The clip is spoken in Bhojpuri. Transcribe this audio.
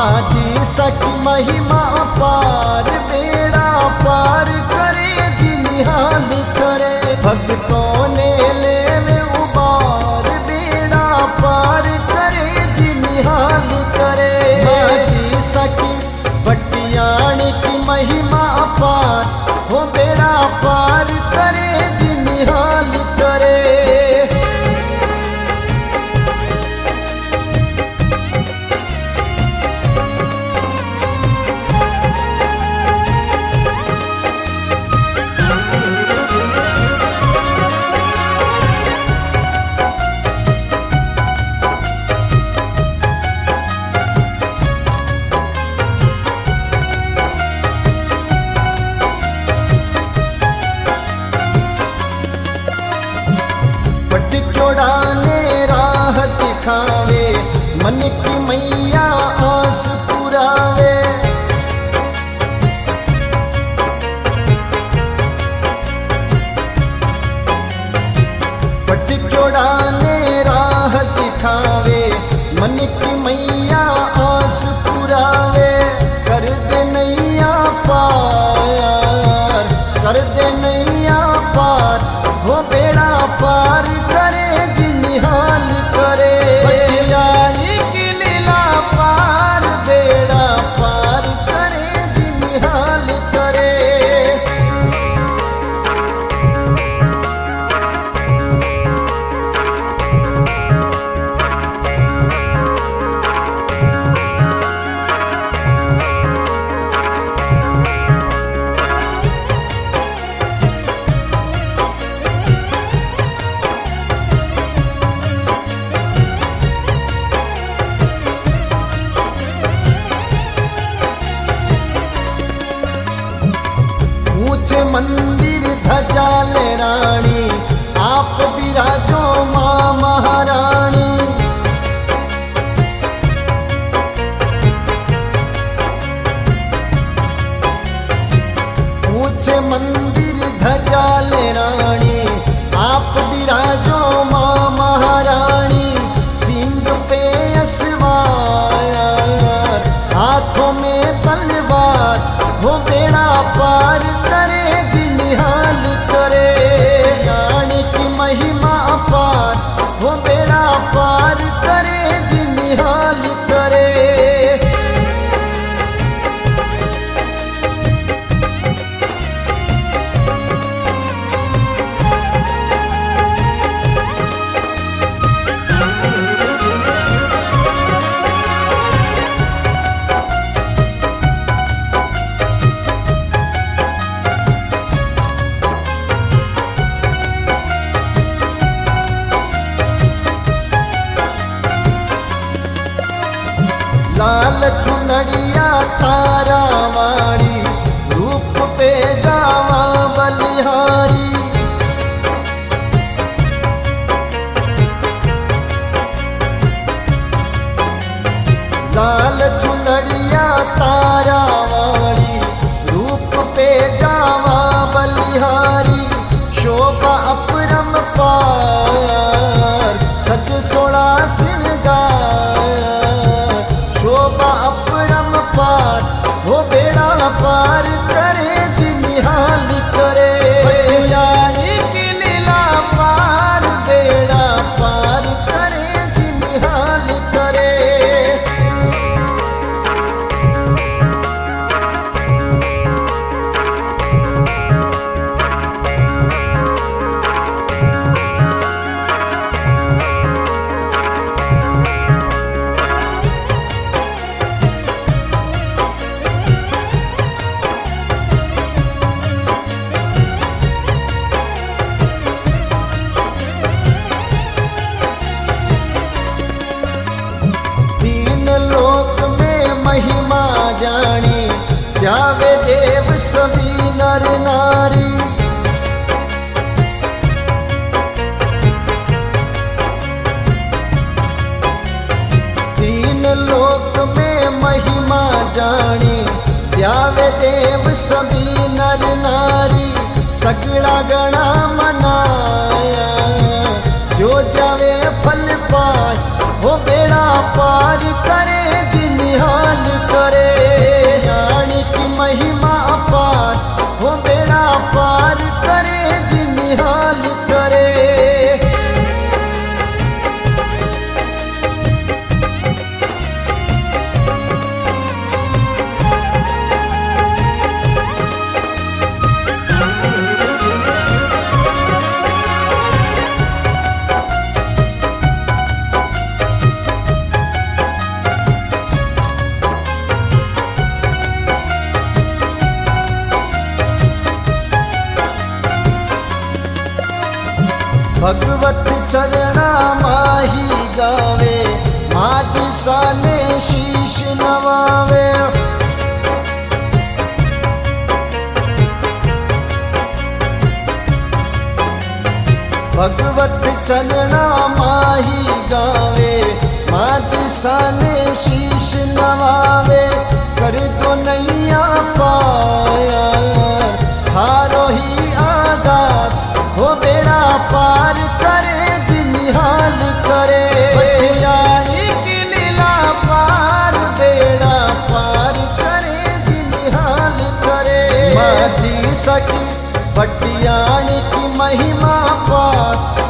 माजी सखी महिमा पार बेड़ा पार करे जिनिहाल करे भक्तों ने लेवे उबार बेड़ा पार करे जिनिहाल करे माजी सखी भटियाणी की महिमा पार हो बेड़ा पार करे जिनिहाल करे। पटक्योड़ाने राह दिखावे मन की मैया आस पुरावे पटक्योड़ाने राह दिखावे मन की मैया आस पुरावे कर दे नैया पार कर दे नैया पार हो बेड़ा पार करे जिनिहाल करे भटियाणी की लीला पार बेड़ा पार करे जिनिहाल करे। ऊंचे मंदिर ध्वजा लहरानी आप विराजो माँ महारानी ऊंचे मंदिर ध्वजा लहरानी आप विराजो माँ महारानी सिंह पे असवार हाथों में तलवार हो बेड़ा पार करे जिनिहाल करे रानी की महिमा पार हो बेड़ा पार करे जिनिहाल करे। लाल चुनड़िया तारा वाणी रूप पे जावा बलिहारी लाल चुनड़िया तारा वाणी रूप पे जावा बलिहारी शोभा अपरम पार सज सोड़ा श्रृंगार शोभा अपरम पार हो बेड़ा पार करे जिनिहाल करे भटियाणी की लीला पार बेड़ा पार करे जिनिहाल करे। महिमा जानी जावे देव सभी नर नारी तीन लोक में महिमा जानी जावे देव सभी नर नारी सगड़ा गणा मनाया जो जावे फल पाए हो बेड़ा पार करे जिनिहाल भगवत चरणा माही गावे, माज साने शीश नवावे। भगवत चरणा माही गावे, माज साने शीश नवावे। कर दो नैया पाया हारो ही आगाज, हो बेड़ा पार करे जिनिहाल करे। भटियाणी की लीला पार, बेड़ा पार करे जिनिहाल करे। माझी सखी भटियाणी की महिमा पार,